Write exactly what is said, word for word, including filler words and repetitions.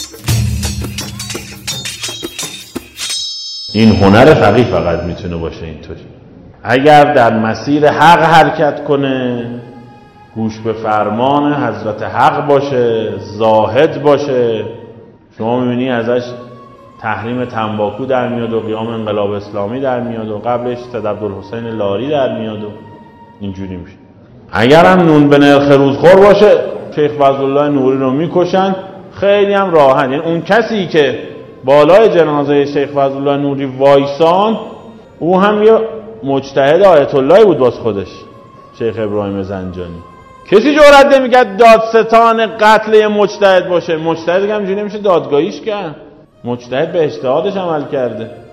این هنر فقیه فقط میتونه باشه اینطوری. اگر در مسیر حق حرکت کنه، گوش به فرمان حضرت حق باشه، زاهد باشه، شما میبینی ازش تحریم تنباکو در میاد و قیام انقلاب اسلامی در میاد و قبلش سید عبدالحسین لاری در میاد و اینجوری میشه. اگر هم نون به نرخ روزخور باشه، شیخ فضلالله نوری رو میکشن، خیلی هم راحت. یعنی اون کسی که بالای جنازه شیخ فضلالله نوری وایسان، او هم یه مجتهد آیت اللهی بود باز خودش، شیخ ابراهیم زنجانی. کسی جرئت نمیکرد دادستان قتل یه مجتهد باشه. مجتهد که همینجوری نمیشه دادگاهیش کرد، مجتهد به اجتهادش عمل کرده.